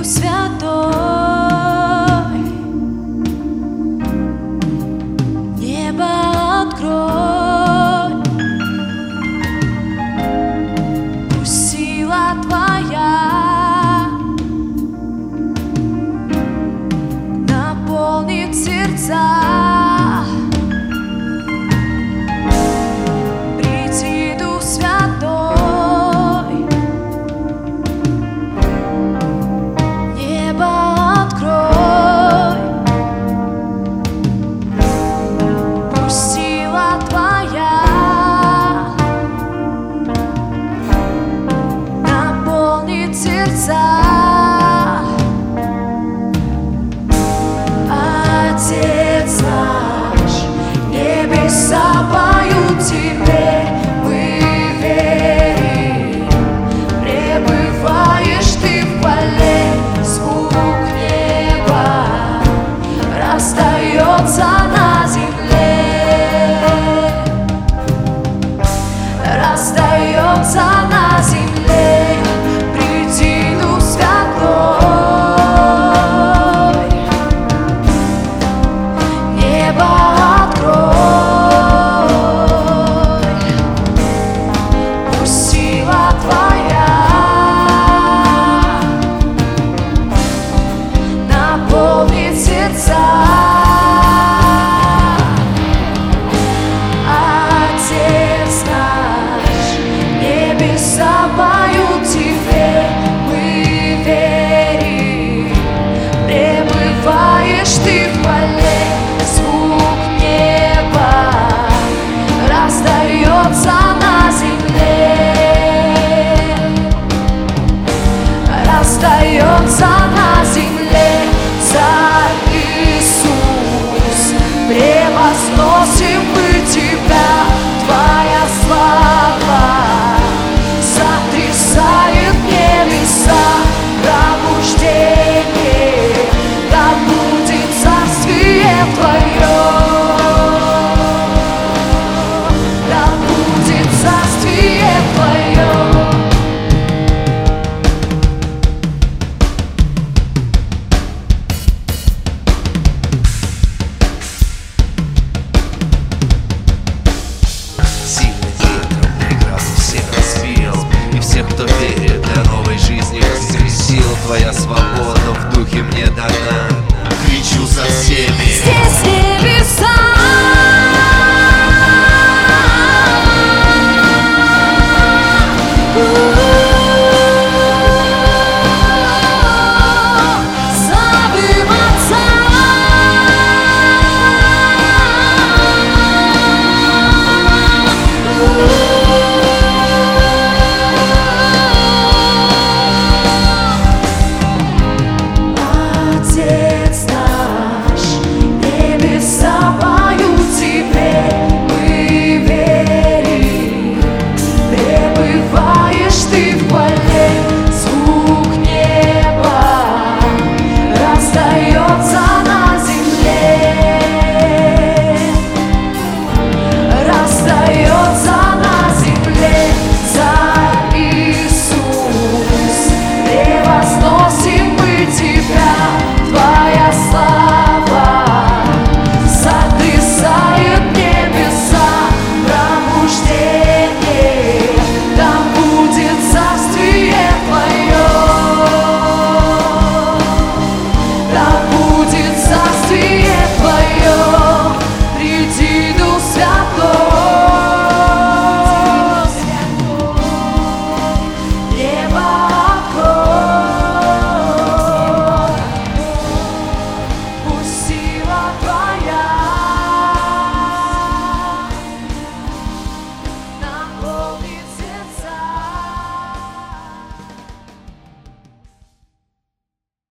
Святой, небо открой, пусть сила Твоя наполнит сердца. Приди, Дух Святой, небо открой, пусть сила Твоя наполнит сердца. Отец наш, небеса поют Тебе, мы верим, пребываешь Ты в хвале, звук неба раздается на земле, раздается на земле. Приди, Дух Святой, небо открой, пусть сила Твоя наполнит сердца. Отец наш, небеса поют Тебе, мы верим, пребываешь Ты в хвале, звук неба раздается на земле, раздается на земле. Царь Иисус, превозносим мы Тебя, Твоя слава сотрясает небеса. Пробуждение, да будет царствие Твое, да будет царствие Твое. Сильный ветром преграду всех разбил, и всех, кто верит, для новой жизни воскресил. Твоя свобода в духе мне дана, кричу со всеми. Здесь небеса